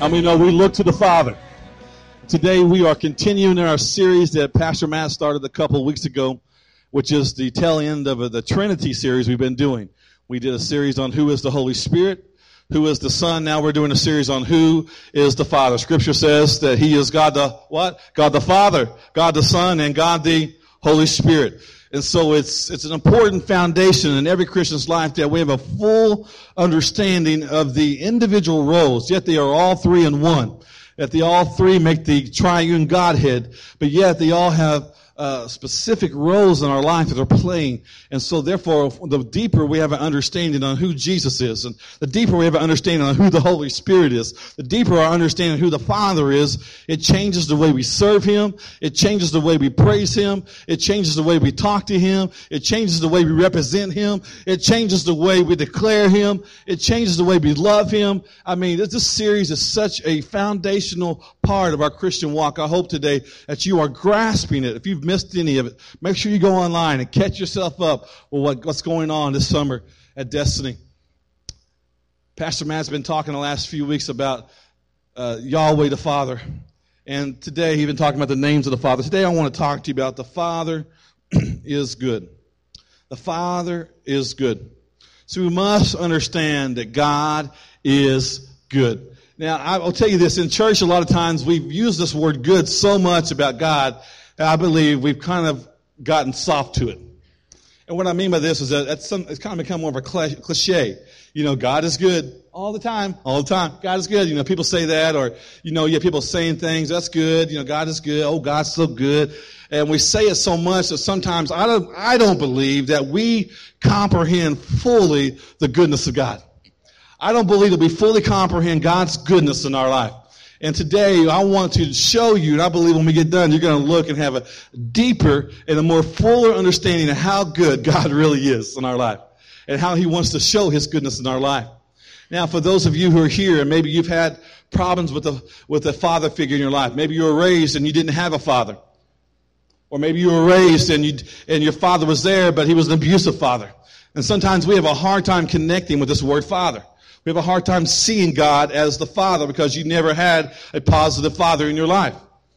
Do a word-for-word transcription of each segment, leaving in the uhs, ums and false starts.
I mean, no, we look to the Father. Today we are continuing in our series that Pastor Matt started a couple of weeks ago, which is the tail end of the Trinity series we've been doing. We did a series on who is the Holy Spirit, who is the Son. Now we're doing a series on who is the Father. Scripture says that He is God the what? God the Father, God the Son, and God the Holy Spirit. And so it's it's an important foundation in every Christian's life that we have a full understanding of the individual roles, yet they are all three in one. That they all three make the triune Godhead, but yet they all have uh, specific roles in our life that are playing. And so therefore, the deeper we have an understanding on who Jesus is, and the deeper we have an understanding on who the Holy Spirit is, the deeper our understanding of who the Father is, it changes the way we serve Him, it changes the way we praise Him, it changes the way we talk to Him, it changes the way we represent Him, it changes the way we declare Him, it changes the way we love Him. I mean, this, this series is such a foundational part of our Christian walk. I hope today that you are grasping it. If you've missed any of it, make sure you go online and catch yourself up with what, what's going on this summer at Destiny. Pastor Matt's been talking the last few weeks about uh, Yahweh the Father. And today he's been talking about the names of the Father. Today I want to talk to you about the Father is good. The Father is good. So we must understand that God is good. Now, I'll tell you this. In church, a lot of times we've used this word good so much about God that I believe we've kind of gotten soft to it. And what I mean by this is that that's some, it's kind of become more of a cliche. You know, God is good all the time, all the time. God is good. You know, people say that, or, you know, you have people saying things, that's good. You know, God is good. Oh, God's so good. And we say it so much that sometimes I don't, I don't believe that we comprehend fully the goodness of God. I don't believe that we fully comprehend God's goodness in our life. And today, I want to show you, and I believe when we get done, you're going to look and have a deeper and a more fuller understanding of how good God really is in our life and how He wants to show His goodness in our life. Now, for those of you who are here, and maybe you've had problems with a, with a father figure in your life. Maybe you were raised and you didn't have a father. Or maybe you were raised and you, and your father was there, but he was an abusive father. And sometimes we have a hard time connecting with this word father. We have a hard time seeing God as the Father because you never had a positive father in your life.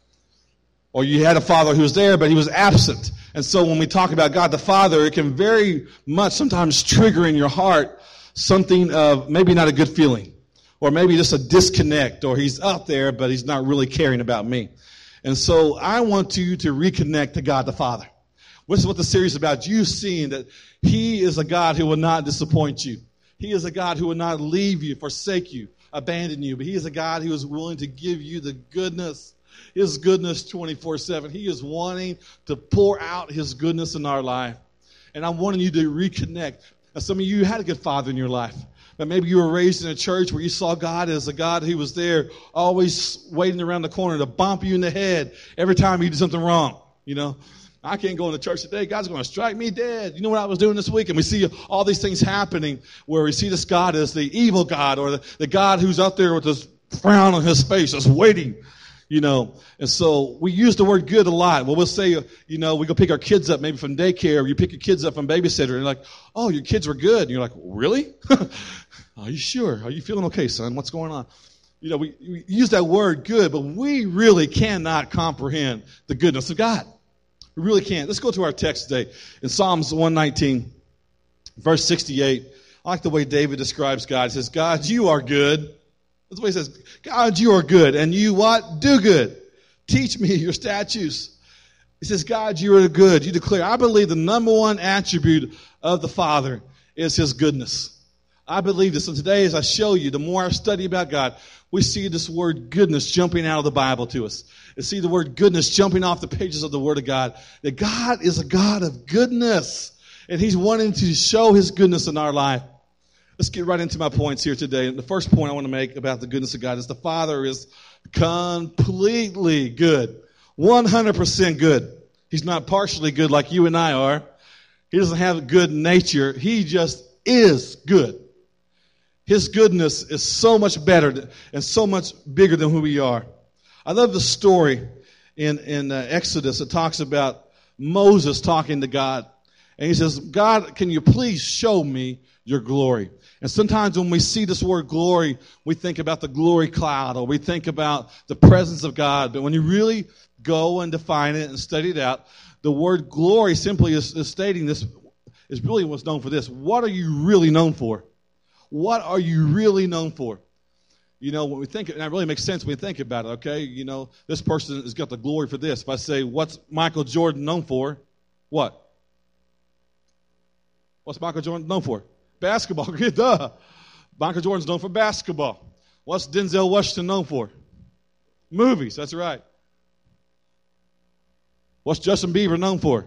Or you had a father who was there, but he was absent. And so when we talk about God the Father, it can very much sometimes trigger in your heart something of maybe not a good feeling. Or maybe just a disconnect. Or He's out there, but He's not really caring about me. And so I want you to reconnect to God the Father. This is what the series is about. You seeing that He is a God who will not disappoint you. He is a God who will not leave you, forsake you, abandon you. But He is a God who is willing to give you the goodness, His goodness twenty-four seven. He is wanting to pour out His goodness in our life. And I'm wanting you to reconnect. Now, some of you had a good father in your life. But maybe you were raised in a church where you saw God as a God who was there, always waiting around the corner to bump you in the head every time you did something wrong, you know. I can't go into church today. God's going to strike me dead. You know what I was doing this week? And we see all these things happening where we see this God as the evil God or the, the God who's out there with this frown on His face just waiting, you know. And so we use the word good a lot. Well, we'll say, you know, we go pick our kids up maybe from daycare or you pick your kids up from babysitter and you're like, oh, your kids were good. And you're like, really? Are you sure? Are you feeling okay, son? What's going on? You know, we, we use that word good, but we really cannot comprehend the goodness of God. We really can't. Let's go to our text today. In Psalms one nineteen, verse sixty-eight, I like the way David describes God. He says, God, you are good. That's what he says. God, you are good. And you what? Do good. Teach me your statutes. He says, God, you are good. You declare. I believe the number one attribute of the Father is His goodness. I believe this. And today, as I show you, the more I study about God, we see this word goodness jumping out of the Bible to us. You see the word goodness jumping off the pages of the Word of God. That God is a God of goodness. And He's wanting to show His goodness in our life. Let's get right into my points here today. And the first point I want to make about the goodness of God is the Father is completely good. one hundred percent good. He's not partially good like you and I are. He doesn't have a good nature. He just is good. His goodness is so much better and so much bigger than who we are. I love the story in, in uh, Exodus. It talks about Moses talking to God. And he says, God, can you please show me your glory? And sometimes when we see this word glory, we think about the glory cloud, or we think about the presence of God. But when you really go and define it and study it out, the word glory simply is, is stating this, is really what's known for this. What are you really known for? What are you really known for? You know, when we think, and it really makes sense when we think about it, okay? You know, this person has got the glory for this. If I say, what's Michael Jordan known for? What? What's Michael Jordan known for? Basketball. Duh. Michael Jordan's known for basketball. What's Denzel Washington known for? Movies. That's right. What's Justin Bieber known for?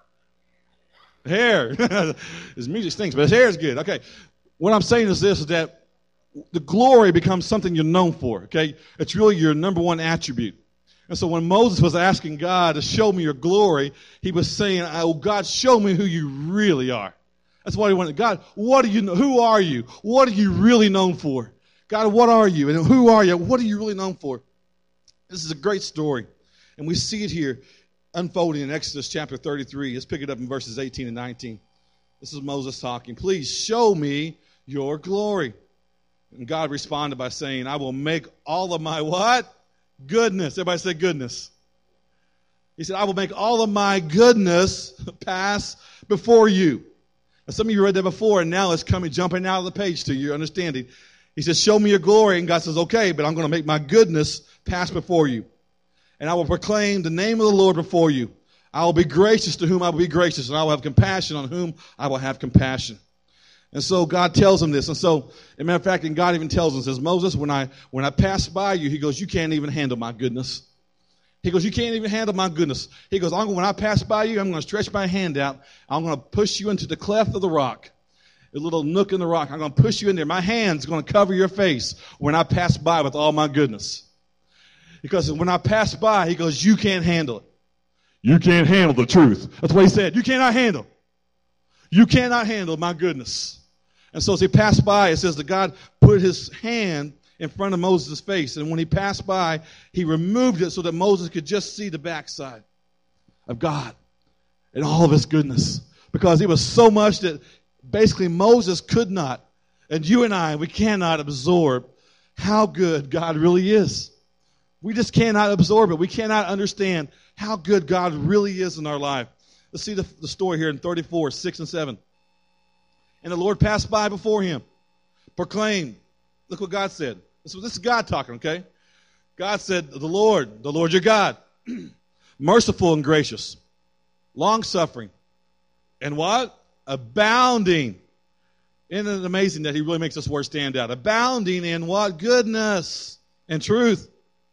Hair. His music stinks, but his hair is good. Okay. What I'm saying is this, is that the glory becomes something you're known for, okay? It's really your number one attribute. And so when Moses was asking God to show me your glory, he was saying, oh, God, show me who you really are. That's what he wanted. God, what do you know? Who are you? What are you really known for? God, what are you? And who are you? What are you really known for? This is a great story. And we see it here unfolding in Exodus chapter thirty-three. Let's pick it up in verses eighteen and nineteen. This is Moses talking. Please show me your glory. And God responded by saying, I will make all of my what? Goodness. Everybody say goodness. He said, I will make all of my goodness pass before you. Now, some of you read that before, and now it's coming, jumping out of the page to your understanding. He says, show me your glory. And God says, okay, but I'm going to make my goodness pass before you. And I will proclaim the name of the Lord before you. I will be gracious to whom I will be gracious, and I will have compassion on whom I will have compassion. And so God tells him this. And so, as a matter of fact, and God even tells him, says, Moses, when I when I pass by you, he goes, you can't even handle my goodness. He goes, you can't even handle my goodness. He goes, I'm, when I pass by you, I'm going to stretch my hand out. I'm going to push you into the cleft of the rock, a little nook in the rock. I'm going to push you in there. My hand's going to cover your face when I pass by with all my goodness. Because when I pass by, he goes, you can't handle it. You can't handle the truth. That's what he said. You cannot handle. You cannot handle my goodness. And so as he passed by, it says that God put his hand in front of Moses' face. And when he passed by, he removed it so that Moses could just see the backside of God and all of his goodness. Because it was so much that basically Moses could not, and you and I, we cannot absorb how good God really is. We just cannot absorb it. We cannot understand how good God really is in our life. Let's see the, the story here in thirty-four, six and seven. And the Lord passed by before him, proclaimed. Look what God said. This, this is God talking, okay? God said, the Lord, the Lord your God, merciful and gracious, long-suffering, and what? Abounding. Isn't it amazing that he really makes this word stand out? Abounding in what? Goodness and truth.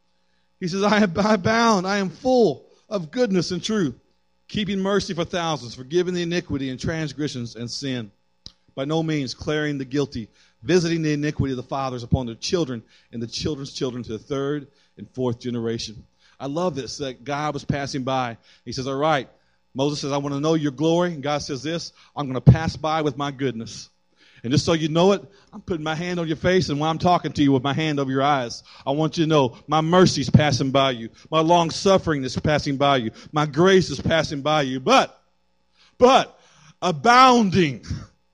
He says, I abound, I am full of goodness and truth, keeping mercy for thousands, forgiving the iniquity and transgressions and sin. By no means clearing the guilty, visiting the iniquity of the fathers upon their children and the children's children to the third and fourth generation. I love this, that God was passing by. He says, all right, Moses says, I want to know your glory. And God says this, I'm going to pass by with my goodness. And just so you know it, I'm putting my hand on your face, and while I'm talking to you with my hand over your eyes, I want you to know my mercy is passing by you. My long suffering is passing by you. My grace is passing by you. But, but, abounding,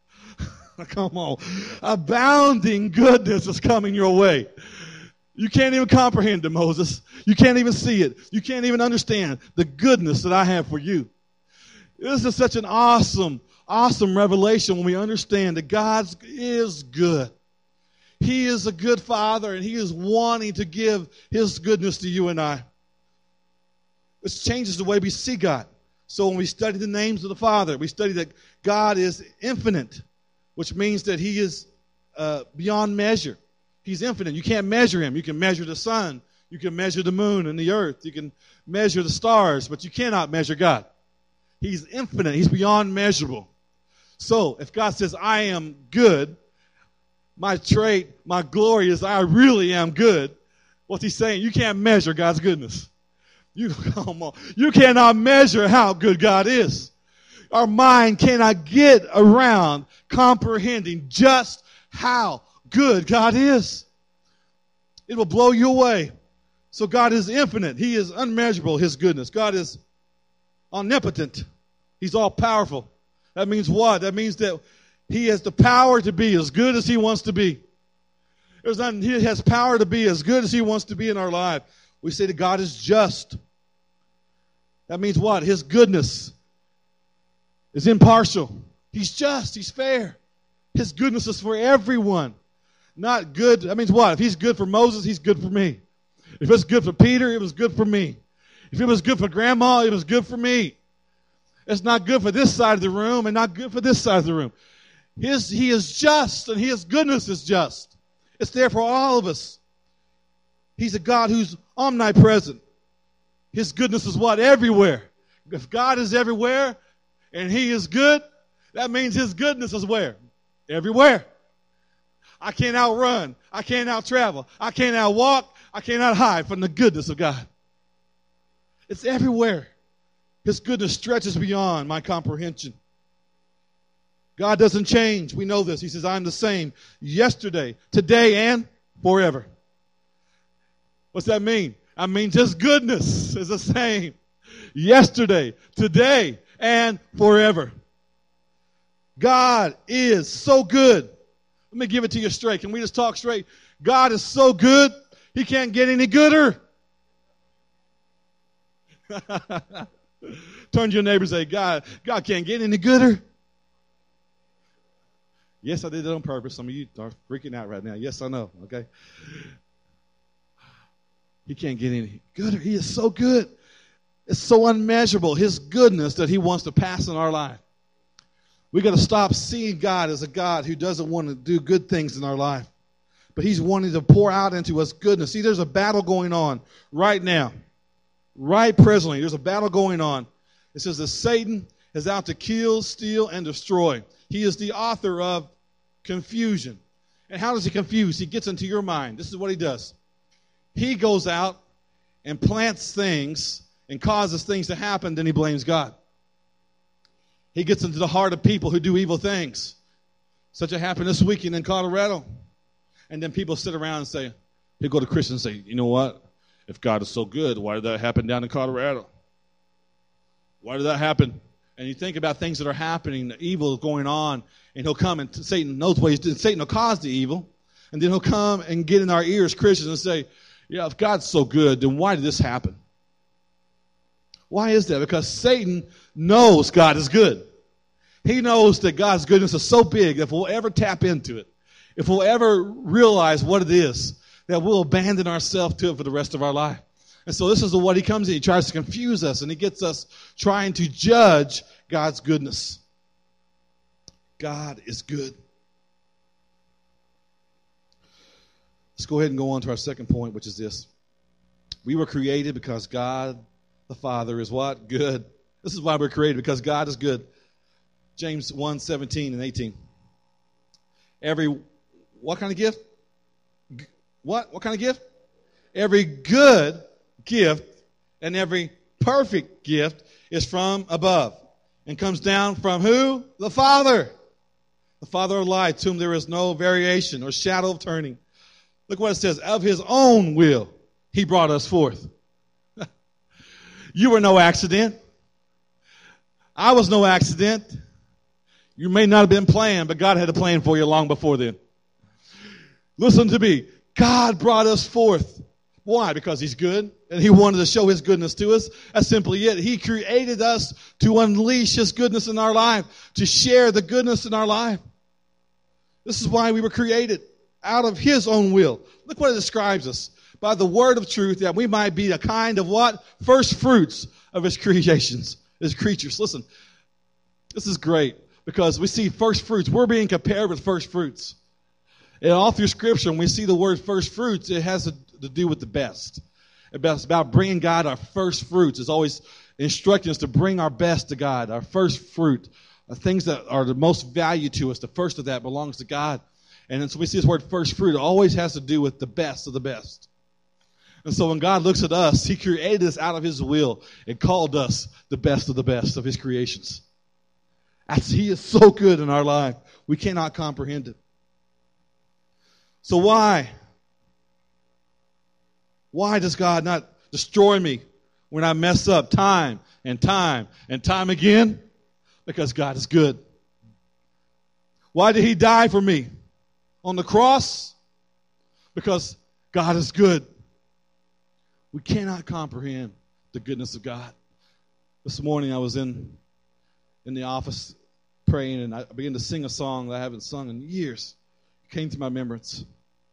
come on, abounding goodness is coming your way. You can't even comprehend it, Moses. You can't even see it. You can't even understand the goodness that I have for you. This is such an awesome Awesome revelation when we understand that God is good. He is a good Father, and He is wanting to give His goodness to you and I. This changes the way we see God. So when we study the names of the Father, we study that God is infinite, which means that He is uh, beyond measure. He's infinite. You can't measure Him. You can measure the sun. You can measure the moon and the earth. You can measure the stars, but you cannot measure God. He's infinite. He's beyond measurable. So, if God says, I am good, my trait, my glory is I really am good, what's He saying? You can't measure God's goodness. You, come on. You cannot measure how good God is. Our mind cannot get around comprehending just how good God is. It will blow you away. So God is infinite. He is unmeasurable, His goodness. God is omnipotent. He's all powerful. That means what? That means that He has the power to be as good as he wants to be. There's not, he has power to be as good as he wants to be in our life. We say that God is just. That means what? His goodness is impartial. He's just. He's fair. His goodness is for everyone. Not good. That means what? If he's good for Moses, he's good for me. If it's good for Peter, it was good for me. If it was good for Grandma, it was good for me. It's not good for this side of the room and not good for this side of the room. His, he is just, and his goodness is just. It's there for all of us. He's a God who's omnipresent. His goodness is what? Everywhere. If God is everywhere and he is good, that means his goodness is where? Everywhere. I can't outrun. I can't out-travel. I can't out-walk. I cannot hide from the goodness of God. It's everywhere. His goodness stretches beyond my comprehension. God doesn't change. We know this. He says, I'm the same yesterday, today, and forever. What's that mean? I mean, just goodness is the same yesterday, today, and forever. God is so good. Let me give it to you straight. Can we just talk straight? God is so good, he can't get any gooder. Turn to your neighbor and say, God, God can't get any gooder. Yes, I did it on purpose. Some of you are freaking out right now. Yes, I know. Okay. He can't get any gooder. He is so good. It's so unmeasurable, his goodness that he wants to pass in our life. We got to stop seeing God as a God who doesn't want to do good things in our life. But he's wanting to pour out into us goodness. See, there's a battle going on right now. Right presently, there's a battle going on. It says that Satan is out to kill, steal, and destroy. He is the author of confusion. And how does he confuse? He gets into your mind. This is what he does. He goes out and plants things and causes things to happen, then he blames God. He gets into the heart of people who do evil things. Such a happened this weekend in Colorado. And then people sit around and say, he'll go to Christians and say, you know what? If God is so good, why did that happen down in Colorado? Why did that happen? And you think about things that are happening, the evil is going on, and he'll come and Satan knows what he's doing. Satan will cause the evil, and then he'll come and get in our ears, Christians, and say, yeah, if God's so good, then why did this happen? Why is that? Because Satan knows God is good. He knows that God's goodness is so big that if we'll ever tap into it, if we'll ever realize what it is, that we'll abandon ourselves to it for the rest of our life. And so this is the what he comes in. He tries to confuse us, and he gets us trying to judge God's goodness. God is good. Let's go ahead and go on to our second point, which is this. We were created because God, the Father, is what? Good. This is why we're created, because God is good. James one, seventeen and eighteen. Every, what kind of gift? What? What kind of gift? Every good gift and every perfect gift is from above and comes down from who? The Father. The Father of lights, whom there is no variation or shadow of turning. Look what it says. Of his own will, he brought us forth. You were no accident. I was no accident. You may not have been planned, but God had a plan for you long before then. Listen to me. God brought us forth. Why? Because he's good, and he wanted to show his goodness to us. That's simply it. He created us to unleash his goodness in our life, to share the goodness in our life. This is why we were created, out of his own will. Look what it describes us. By the word of truth, that we might be a kind of what? First fruits of his creations, his creatures. Listen, this is great, because we see first fruits. We're being compared with first fruits. And all through Scripture, when we see the word first fruits, it has to, to do with the best. It's about bringing God our first fruits. It's always instructing us to bring our best to God, our first fruit, uh, things that are the most value to us. The first of that belongs to God. And then so we see this word first fruit. It always has to do with the best of the best. And so when God looks at us, he created us out of his will and called us the best of the best of his creations. As he is so good in our life, we cannot comprehend it. So why? Why does God not destroy me when I mess up time and time and time again? Because God is good. Why did he die for me? On the cross? Because God is good. We cannot comprehend the goodness of God. This morning I was in in the office praying, and I began to sing a song that I haven't sung in years. It came to my remembrance.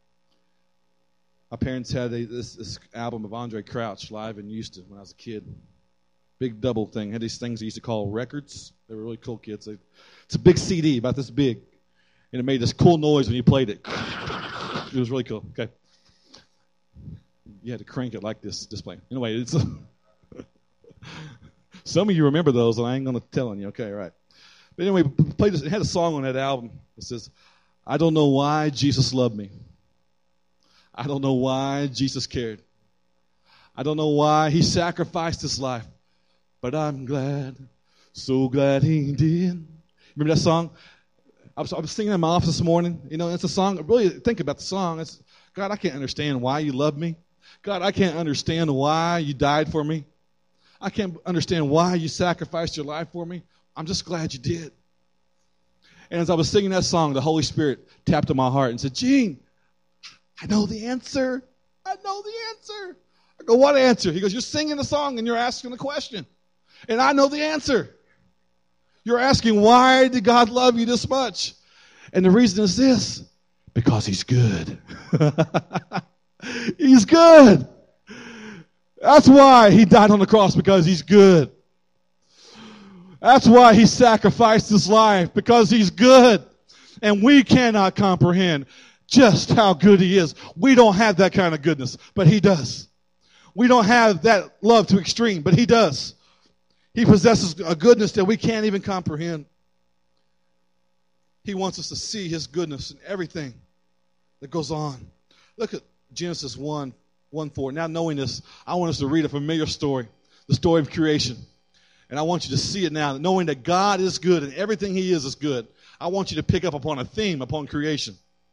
My parents had a, this, this album of Andre Crouch live in Houston when I was a kid. Big double thing. Had these things they used to call records. They were really cool kids. They, it's a big C D, about this big. And it made this cool noise when you played it. It was really cool. Okay. You had to crank it like this display. Anyway, it's a some of you remember those, and I ain't going to tell you. Okay, right. But anyway, played this. It had a song on that album that says, I don't know why Jesus loved me. I don't know why Jesus cared. I don't know why he sacrificed his life. But I'm glad, so glad he did. Remember that song? I was, I was singing in my office this morning. You know, it's a song. Really think about the song. It's, God, I can't understand why you love me. God, I can't understand why you died for me. I can't understand why you sacrificed your life for me. I'm just glad you did. And as I was singing that song, the Holy Spirit tapped on my heart and said, Gene, I know the answer. I know the answer. I go, what answer? He goes, you're singing the song and you're asking the question. And I know the answer. You're asking, why did God love you this much? And the reason is this, because he's good. He's good. That's why he died on the cross, because he's good. That's why he sacrificed his life, because he's good. And we cannot comprehend just how good he is. We don't have that kind of goodness, but he does. We don't have that love to extreme, but he does. He possesses a goodness that we can't even comprehend. He wants us to see his goodness in everything that goes on. Look at Genesis one, one, four. Now knowing this, I want us to read a familiar story, the story of creation. And I want you to see it now, knowing that God is good and everything he is is good. I want you to pick up upon a theme upon creation.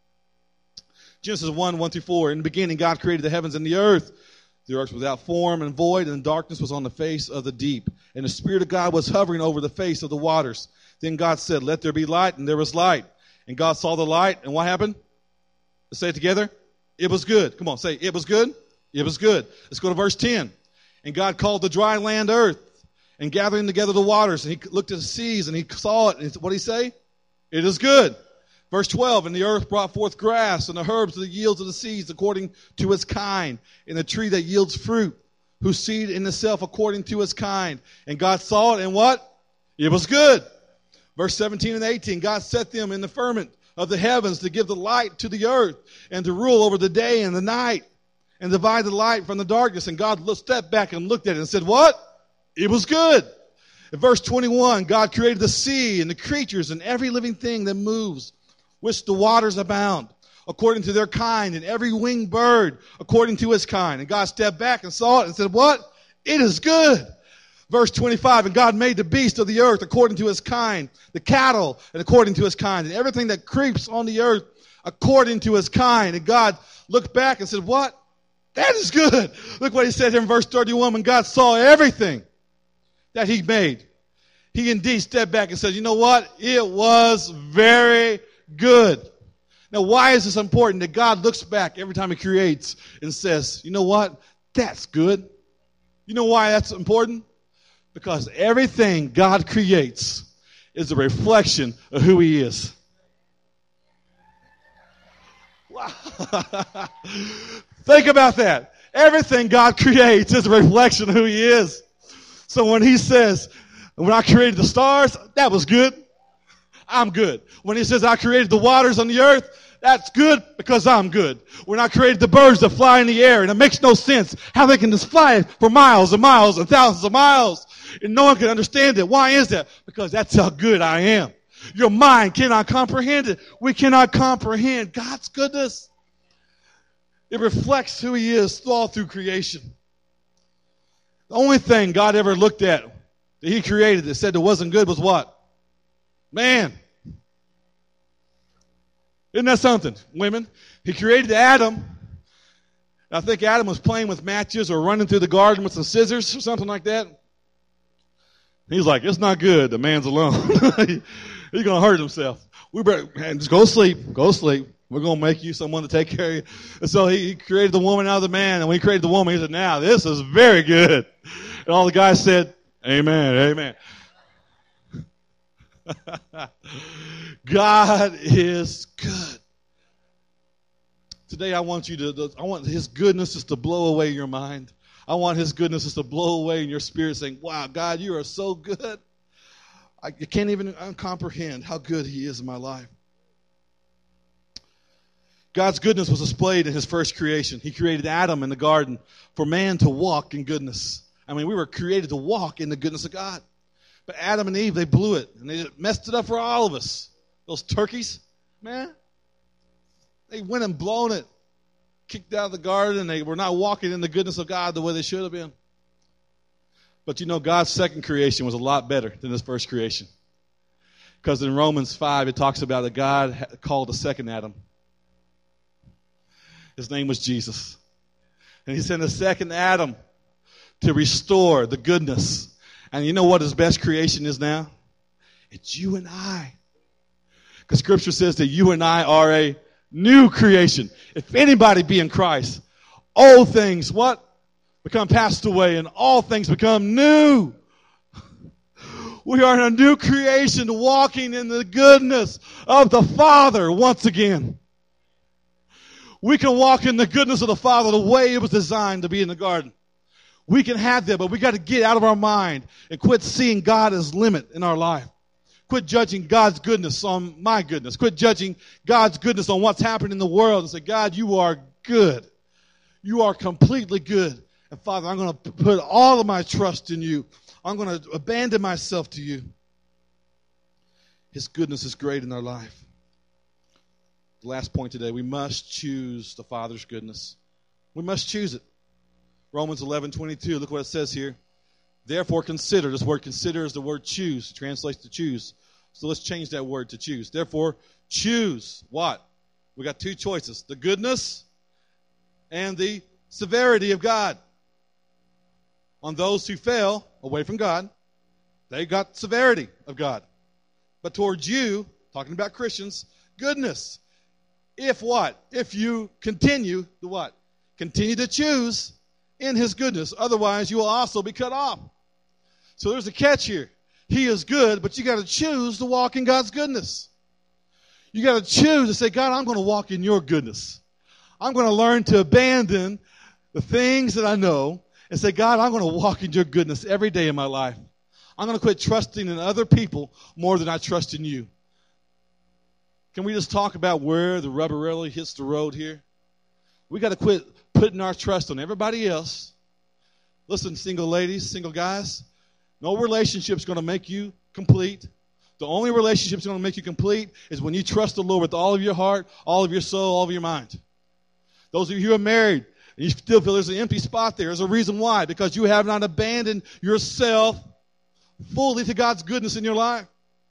Genesis one, one through four. In the beginning, God created the heavens and the earth. The earth was without form and void, and darkness was on the face of the deep. And the Spirit of God was hovering over the face of the waters. Then God said, let there be light, and there was light. And God saw the light, and what happened? Let's say it together. It was good. Come on, say, it was good. It was good. Let's go to verse ten. And God called the dry land earth, and gathering together the waters. And he looked at the seas, and he saw it. And what did he say? It is good. Verse twelve, and the earth brought forth grass, and the herbs of the yields of the seas according to its kind, and the tree that yields fruit, whose seed in itself according to its kind. And God saw it, and what? It was good. Verse seventeen and eighteen, God set them in the firmament of the heavens to give the light to the earth, and to rule over the day and the night, and divide the light from the darkness. And God stepped back and looked at it and said, what? It was good. In verse twenty-one, God created the sea and the creatures and every living thing that moves, which the waters abound, according to their kind, and every winged bird according to his kind. And God stepped back and saw it and said, what? It is good. Verse twenty-five, and God made the beast of the earth according to his kind, the cattle and according to his kind, and everything that creeps on the earth according to his kind. And God looked back and said, what? That is good. Look what he said here in verse thirty-one, when God saw everything that he made, he indeed stepped back and said, you know what? It was very good. Now, why is this important that God looks back every time he creates and says, you know what? That's good. You know why that's important? Because everything God creates is a reflection of who he is. Wow. Think about that. Everything God creates is a reflection of who he is. So when he says, when I created the stars, that was good. I'm good. When he says I created the waters on the earth, that's good because I'm good. When I created the birds that fly in the air, and it makes no sense how they can just fly for miles and miles and thousands of miles, and no one can understand it. Why is that? Because that's how good I am. Your mind cannot comprehend it. We cannot comprehend God's goodness. It reflects who he is all through creation. The only thing God ever looked at that he created that said it wasn't good was what? Man. Isn't that something, women? He created Adam. I think Adam was playing with matches or running through the garden with some scissors or something like that. He's like, it's not good. The man's alone. He's going to hurt himself. We better, man, just go to sleep. Go to sleep. We're going to make you someone to take care of you. And so he, he created the woman out of the man. And when he created the woman, he said, now this is very good. And all the guys said, amen, amen. God is good. Today I want you to, I want his goodness just to blow away your mind. I want his goodness just to blow away in your spirit saying, wow, God, you are so good. I can't even comprehend how good he is in my life. God's goodness was displayed in his first creation. He created Adam in the garden for man to walk in goodness. I mean, we were created to walk in the goodness of God. But Adam and Eve, they blew it, and they messed it up for all of us. Those turkeys, man, they went and blown it, kicked out of the garden, and they were not walking in the goodness of God the way they should have been. But you know, God's second creation was a lot better than his first creation. Because in Romans five, it talks about that God called the second Adam. His name was Jesus. And he sent a second Adam to restore the goodness. And you know what his best creation is now? It's you and I. Because Scripture says that you and I are a new creation. If anybody be in Christ, old things, what? Become passed away, and all things become new. We are in a new creation, walking in the goodness of the Father once again. We can walk in the goodness of the Father the way it was designed to be in the garden. We can have that, but we got to get out of our mind and quit seeing God as limit in our life. Quit judging God's goodness on my goodness. Quit judging God's goodness on what's happening in the world and say, God, you are good. You are completely good. And Father, I'm going to put all of my trust in you. I'm going to abandon myself to you. His goodness is great in our life. The last point today, we must choose the Father's goodness. We must choose it. Romans eleven twenty-two, look what it says here. Therefore consider, this word consider is the word choose, it translates to choose. So let's change that word to choose. Therefore, choose what? We got two choices, the goodness and the severity of God. On those who fell away from God, they got severity of God. But towards you, talking about Christians, goodness. If what? If you continue to what? Continue to choose in his goodness. Otherwise, you will also be cut off. So there's a catch here. He is good, but you got to choose to walk in God's goodness. You got to choose to say, God, I'm going to walk in your goodness. I'm going to learn to abandon the things that I know and say, God, I'm going to walk in your goodness every day in my life. I'm going to quit trusting in other people more than I trust in you. Can we just talk about where the rubber really hits the road here? We got to quit putting our trust on everybody else. Listen, single ladies, single guys, no relationship is going to make you complete. The only relationship that's going to make you complete is when you trust the Lord with all of your heart, all of your soul, all of your mind. Those of you who are married, and you still feel there's an empty spot there, there's a reason why. Because you have not abandoned yourself fully to God's goodness in your life.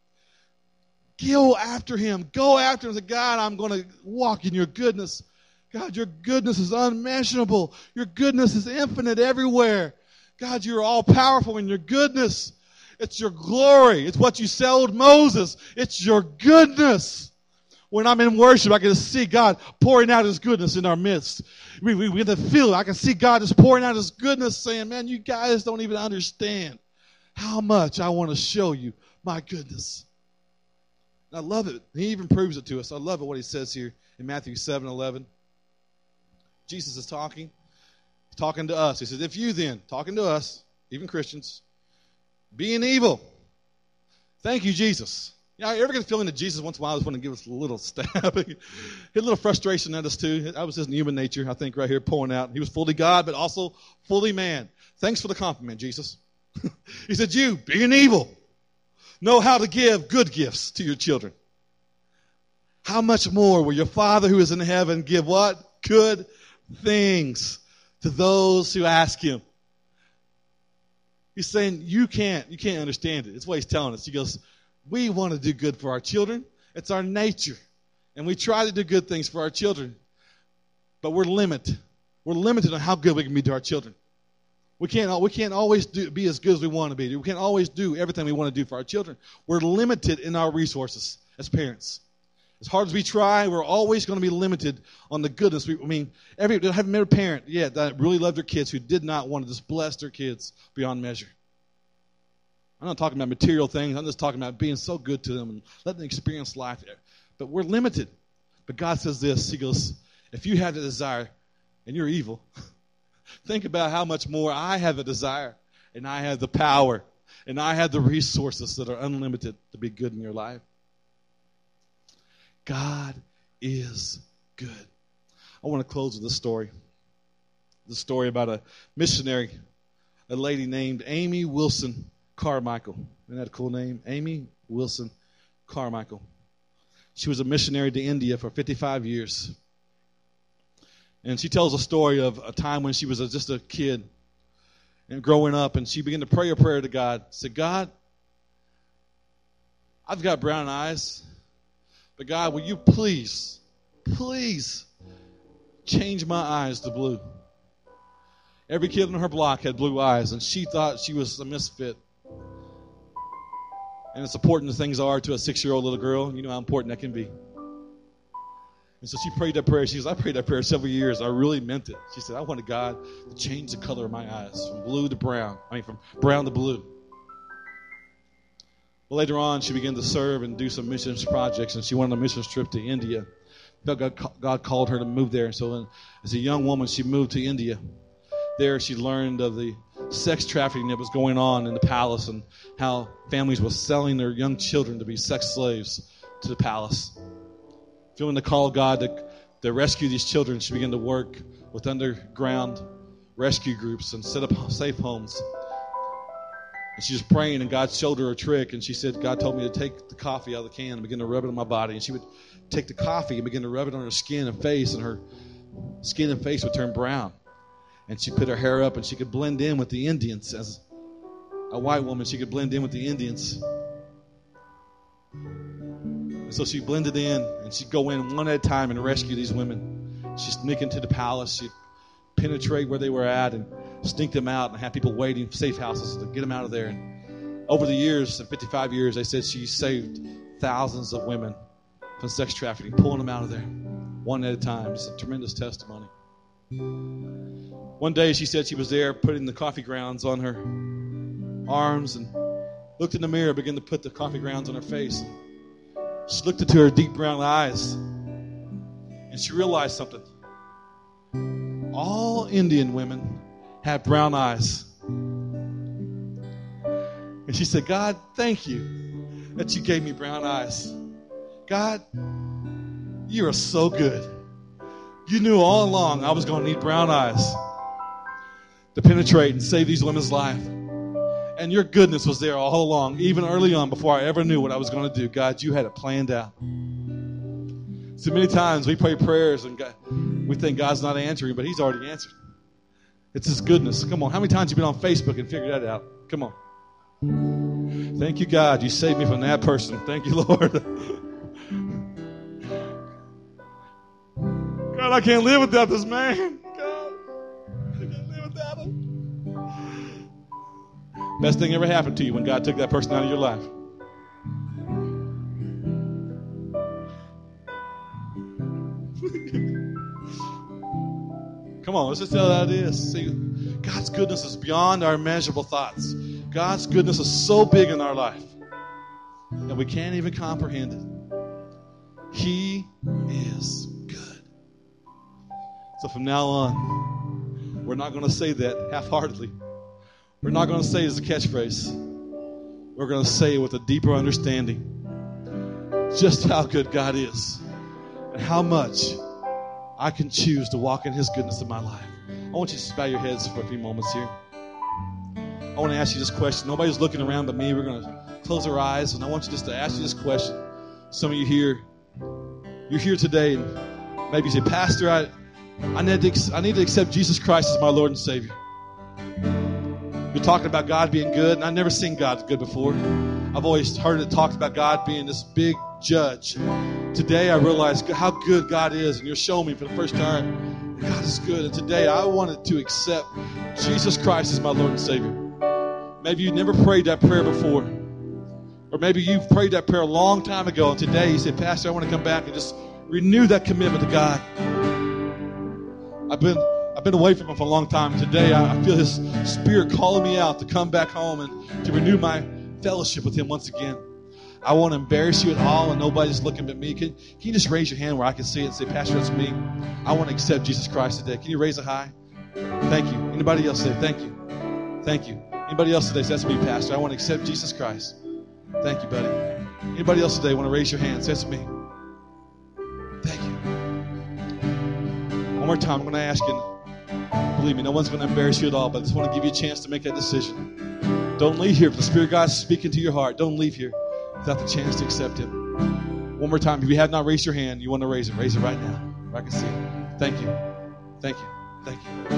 Go after him. Go after him and say, God, I'm going to walk in your goodness. God, your goodness is unmentionable. Your goodness is infinite everywhere. God, you're all powerful in your goodness. It's your glory. It's what you told Moses. It's your goodness. When I'm in worship, I can see God pouring out his goodness in our midst. We, we, we get to feel it. I can see God just pouring out his goodness saying, man, you guys don't even understand how much I want to show you my goodness. I love it. He even proves it to us. I love it what he says here in Matthew seven eleven. Jesus is talking. He's talking to us. He says, if you then, talking to us, even Christians, being evil. Thank you, Jesus. You know, you ever get the feeling that Jesus once in a while just want to give us a little stab? He had a little frustration at us too. That was his human nature, I think, right here pouring out. He was fully God, but also fully man. Thanks for the compliment, Jesus. He said, you, being evil, know how to give good gifts to your children. How much more will your Father who is in heaven give what? Good things to those who ask him. He's saying you can't, you can't understand it. It's what he's telling us. He goes, we want to do good for our children. It's our nature. And we try to do good things for our children. But we're limited. We're limited on how good we can be to our children. We can't, we can't always do, be as good as we want to be. We can't always do everything we want to do for our children. We're limited in our resources as parents. As hard as we try, we're always going to be limited on the goodness. We, I mean, every I haven't met a parent yet that really loved their kids who did not want to just bless their kids beyond measure. I'm not talking about material things. I'm just talking about being so good to them and letting them experience life. But we're limited. But God says this. He goes, if you have the desire and you're evil, think about how much more I have a desire and I have the power and I have the resources that are unlimited to be good in your life. God is good. I want to close with a story. The story about a missionary, a lady named Amy Wilson Carmichael. Isn't that a cool name? Amy Wilson Carmichael. She was a missionary to India for fifty-five years. And she tells a story of a time when she was a, just a kid and growing up, and she began to pray a prayer to God. She said, God, I've got brown eyes, but God, will you please, please change my eyes to blue? Every kid on her block had blue eyes, and she thought she was a misfit. And as important as things are to a six-year-old little girl, you know how important that can be. And so she prayed that prayer. She says, I prayed that prayer several years. I really meant it. She said, I wanted God to change the color of my eyes from blue to brown. I mean, from brown to blue. Well, later on, she began to serve and do some missions projects, and she went on a missions trip to India. God, God called her to move there. And so as a young woman, she moved to India. There, she learned of the sex trafficking that was going on in the palace and how families were selling their young children to be sex slaves to the palace. Feeling the call of God to, to rescue these children, she began to work with underground rescue groups and set up safe homes. And she was praying, and God showed her a trick, and she said, God told me to take the coffee out of the can and begin to rub it on my body. And she would take the coffee and begin to rub it on her skin and face, and her skin and face would turn brown. And she put her hair up, and she could blend in with the Indians. As a white woman, she could blend in with the Indians. And so she blended in, and she'd go in one at a time and rescue these women. She'd sneak into the palace. She'd penetrate where they were at and sneak them out and have people waiting for safe houses to get them out of there. And over the years, in fifty-five years, they said she saved thousands of women from sex trafficking, pulling them out of there one at a time. It's a tremendous testimony. One day she said she was there putting the coffee grounds on her arms and looked in the mirror, began to put the coffee grounds on her face. She looked into her deep brown eyes and she realized something. All Indian women have brown eyes. And she said, God, thank you that you gave me brown eyes. God, you are so good. You knew all along I was going to need brown eyes to penetrate and save these women's life. And your goodness was there all along, even early on, before I ever knew what I was going to do. God, you had it planned out. So many times we pray prayers and God, we think God's not answering, but he's already answered. It's his goodness. Come on. How many times have you been on Facebook and figured that out? Come on. Thank you, God. You saved me from that person. Thank you, Lord. God, I can't live without this man. God, I can't live without him. Best thing ever happened to you when God took that person out of your life. Come on, let's just tell how it is. See, God's goodness is beyond our immeasurable thoughts. God's goodness is so big in our life that we can't even comprehend it. He is good. So from now on, we're not going to say that half-heartedly. We're not going to say it as a catchphrase. We're going to say it with a deeper understanding. Just how good God is and how much I can choose to walk in his goodness in my life. I want you to just bow your heads for a few moments here. I want to ask you this question. Nobody's looking around but me. We're going to close our eyes, and I want you just to ask you this question. Some of you here, you're here today, and maybe you say, Pastor, I, I, need to, I need to accept Jesus Christ as my Lord and Savior. You're talking about God being good, and I've never seen God good before. I've always heard it talked about God being this big judge. Today I realize how good God is, and you're showing me for the first time God is good. And today I wanted to accept Jesus Christ as my Lord and Savior. Maybe you never prayed that prayer before, Or maybe you've prayed that prayer a long time ago, and today you say, Pastor, I want to come back and just renew that commitment to God. I've been I've been away from Him for a long time. Today I, I feel His Spirit calling me out to come back home and to renew my fellowship with Him once again. I won't embarrass you at all, and nobody's looking at me. Can, can you just raise your hand where I can see it and say, Pastor, that's me. I want to accept Jesus Christ today. Can you raise it high? Thank you. Anybody else say, thank you. Thank you. Anybody else today say, that's me, Pastor. I want to accept Jesus Christ. Thank you, buddy. Anybody else today want to raise your hand? Say, that's me. Thank you. One more time, I'm going to ask you. Believe me, no one's going to embarrass you at all, but I just want to give you a chance to make that decision. Don't leave here. If the Spirit of God is speaking to your heart, don't leave here without the chance to accept Him. One more time. If you have not raised your hand, you want to raise it, raise it right now. I can see it. Thank you. Thank you. Thank you.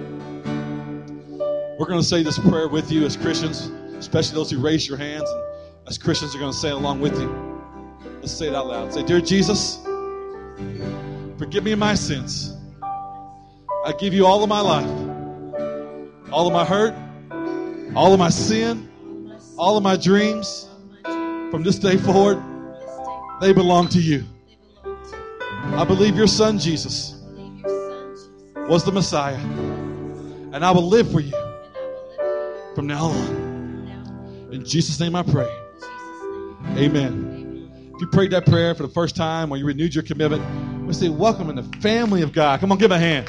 We're going to say this prayer with you as Christians, especially those who raise your hands. And as Christians are going to say it along with you. Let's say it out loud. Say, Dear Jesus, forgive me my sins. I give you all of my life, all of my hurt, all of my sin, all of my dreams. From this day forward, they belong to you. I believe your Son, Jesus, was the Messiah, and I will live for you from now on. In Jesus' name I pray. Amen. If you prayed that prayer for the first time or you renewed your commitment, we say welcome in the family of God. Come on, give him a hand.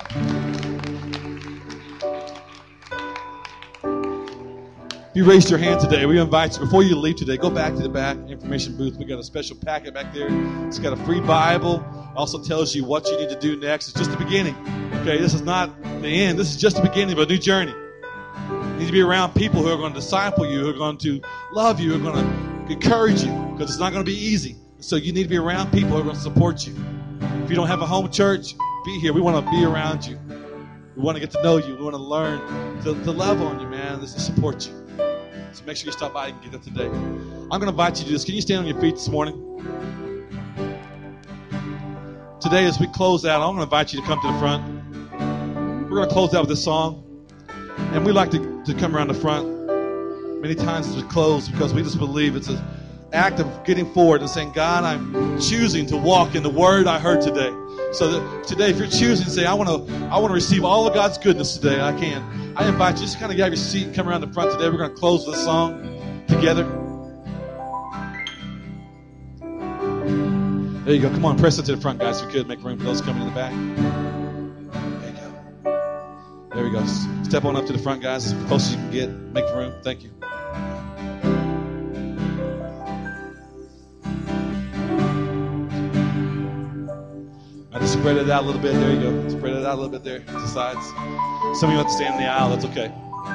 If you raised your hand today, we invite you, before you leave today, go back to the back information booth. We got a special packet back there. It's got a free Bible. It also tells you what you need to do next. It's just the beginning. Okay, this is not the end. This is just the beginning of a new journey. You need to be around people who are going to disciple you, who are going to love you, who are going to encourage you, because it's not going to be easy. So you need to be around people who are going to support you. If you don't have a home church, be here. We want to be around you. We want to get to know you. We want to learn to, to love on you, man. This to support you. So make sure you stop by and get that today. I'm going to invite you to do this. Can you stand on your feet this morning? Today, as we close out, I'm going to invite you to come to the front. We're going to close out with this song. And we like to, to come around the front many times as we close because we just believe it's an act of getting forward and saying, God, I'm choosing to walk in the word I heard today. So that today, if you're choosing to say, I want to I want to receive all of God's goodness today, I can. I invite you just kind of grab your seat and come around the front today. We're going to close with a song together. There you go. Come on, press it to the front, guys, if you could. Make room for those coming in the back. There you go. There we go. Step on up to the front, guys, as close as you can get. Make room. Thank you. I just spread it out a little bit. There you go. Spread it out a little bit there to the sides. Some of you have to stand in the aisle. That's okay.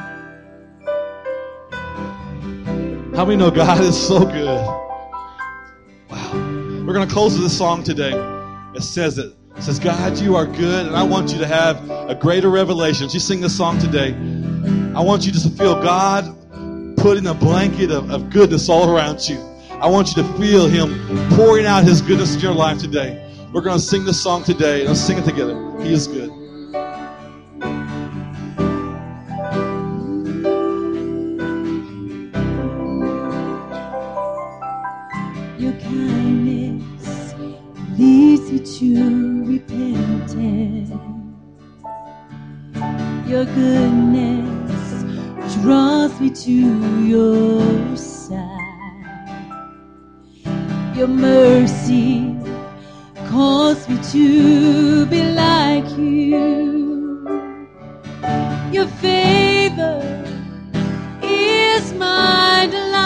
How many know God is so good? Wow. We're going to close with this song today. It says it. It says, God, you are good, and I want you to have a greater revelation. As you sing this song today, I want you just to feel God putting a blanket of, of goodness all around you. I want you to feel Him pouring out His goodness in your life today. We're going to sing this song today, and let's sing it together. He is good. Your kindness leads me to repentance. Your goodness draws me to your side. Your mercy calls me to be like you. Your favor is my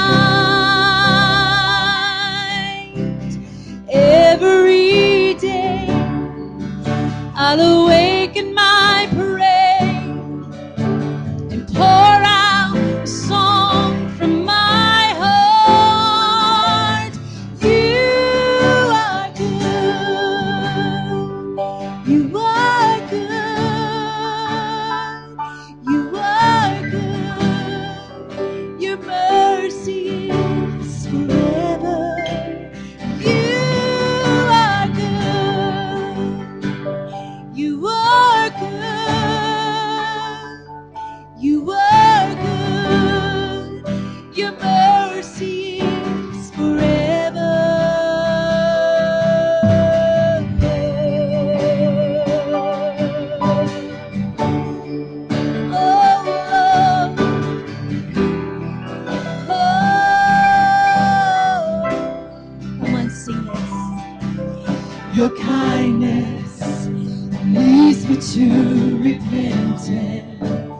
delight. Every day I'll awaken my parade and pour out a song from my heart. You are good. You are good. You are good. Your mercy is forever. You are good. You are good. me to repentance.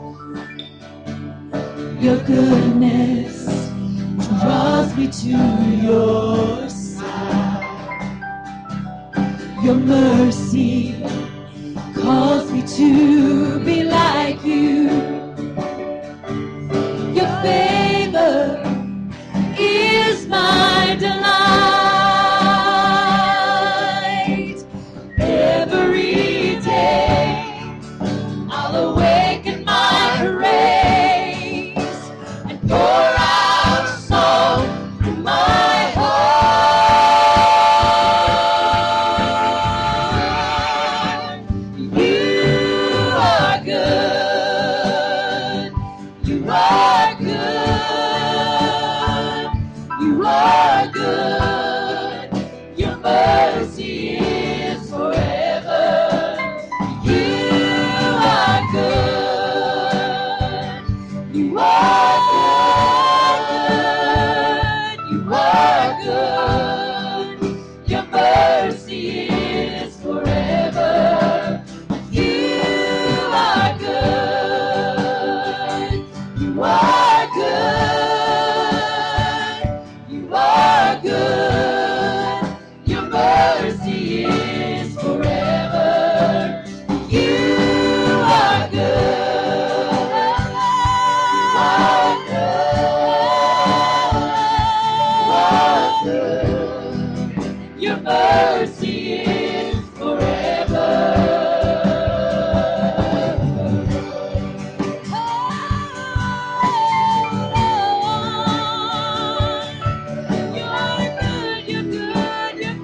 Your goodness draws me to your side. Your mercy calls me to be like you. Your favor is my delight. Every day I'll awaken my praise and pour out song from my heart. You are good. You are good. You are good. Your mercy is forever. You are good. You are good. You are good. Your mercy is forever. You are good. You are good. You are good. Your mercy is forever. You are good. You are good. You are good. Your mercy is forever. You're good, you're good, you're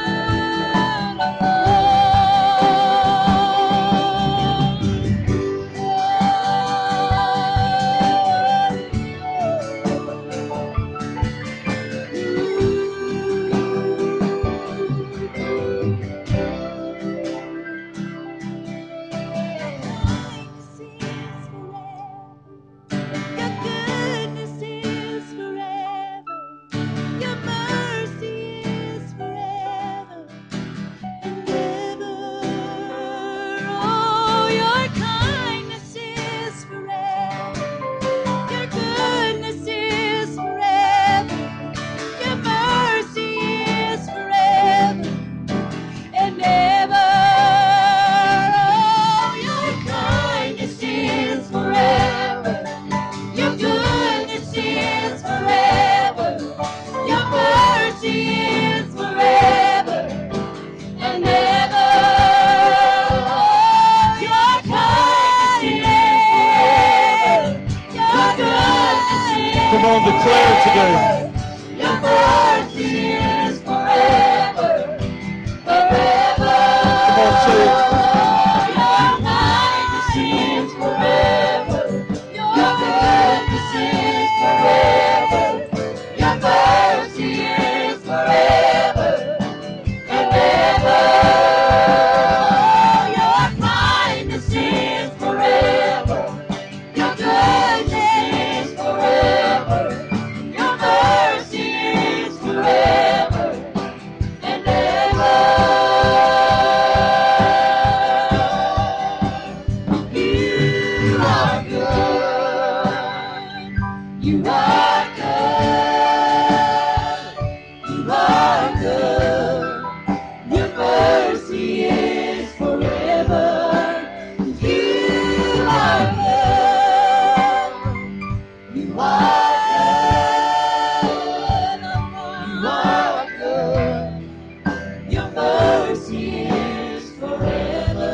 Your goodness is forever. Your mercy is forever and ever. Oh, your kindness is forever. Your goodness is forever. Your mercy is forever and ever. Oh, your kindness is forever. Your goodness is forever. Your mercy is forever and ever. Oh, your kindness is forever. Your goodness is Come on, declare it today. Your mercy is forever, forever. Come on, say it. Your kindness is forever. Your goodness is forever. Your mercy is forever and ever. Your kindness is forever. Your goodness is forever. Your mercy is forever and ever. You are good. You are good. You are good. Your mercy is forever. You are good. You are good. You are good. Your mercy is forever.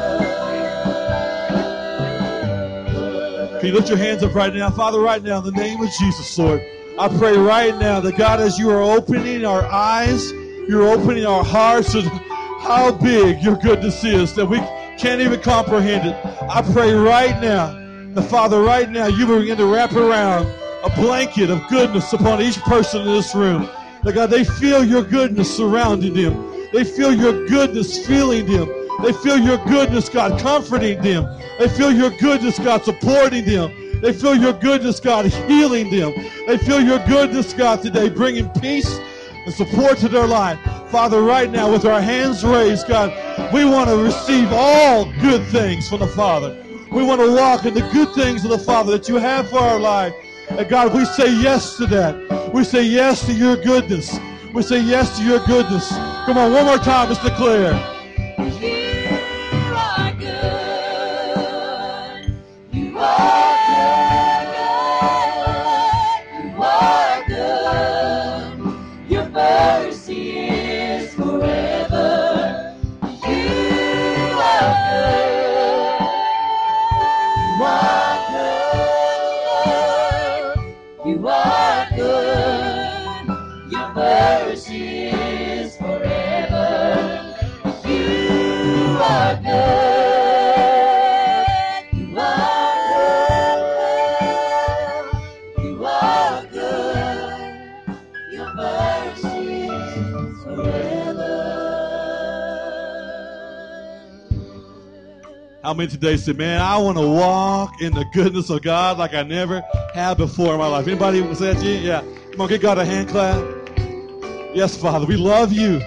Can you lift your hands up right now? Father, right now, in the name of Jesus, Lord, I pray right now that, God, as you are opening our eyes, you're opening our hearts to how big your goodness is, that we can't even comprehend it. I pray right now that, Father, right now, you will begin to wrap around a blanket of goodness upon each person in this room. That, God, they feel your goodness surrounding them. They feel your goodness filling them. They feel your goodness, God, comforting them. They feel your goodness, God, supporting them. They feel your goodness, God, healing them. They feel your goodness, God, today bringing peace and support to their life. Father, right now with our hands raised, God, we want to receive all good things from the Father. We want to walk in the good things of the Father that you have for our life. And God, we say yes to that. We say yes to your goodness. We say yes to your goodness. Come on, one more time, let's declare. You are good. You are good. You are good. Your mercy is forever. You are good. You are good. You are good. Your mercy is forever. You are good. You are good. You are good. Your mercy is forever. How many today say, man, I want to walk in the goodness of God like I never have before in my life? Anybody say that to you? Yeah. Come on, give God a hand clap. Yes, Father, we love you.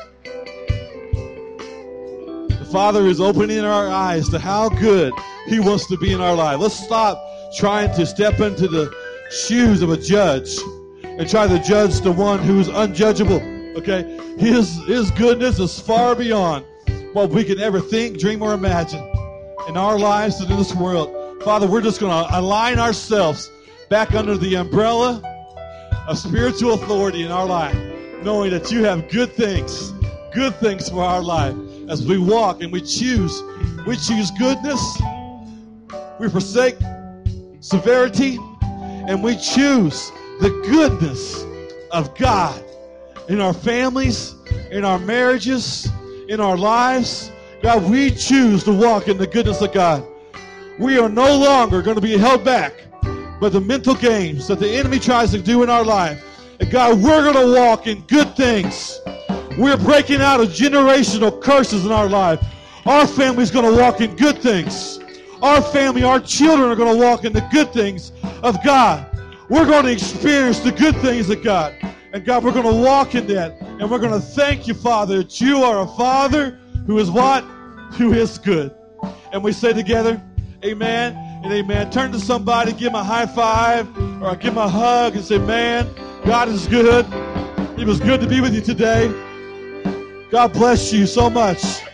The Father is opening our eyes to how good He wants to be in our life. Let's stop trying to step into the shoes of a judge and try to judge the one who's unjudgeable. Okay? His, his goodness is far beyond what we can ever think, dream, or imagine in our lives and in this world. Father, we're just going to align ourselves back under the umbrella of spiritual authority in our life, knowing that you have good things, good things for our life. As we walk and we choose, we choose goodness, we forsake severity, and we choose the goodness of God in our families, in our marriages, in our lives. God, we choose to walk in the goodness of God. We are no longer going to be held back by the mental games that the enemy tries to do in our life. And God, we're going to walk in good things. We're breaking out of generational curses in our life. Our family's going to walk in good things. Our family, our children are going to walk in the good things of God. We're going to experience the good things of God. And God, we're going to walk in that. And we're going to thank you, Father, that you are a Father who is what? Who is good. And we say together, amen and amen. Turn to somebody, give them a high five, or give them a hug and say, man, God is good. It was good to be with you today. God bless you so much.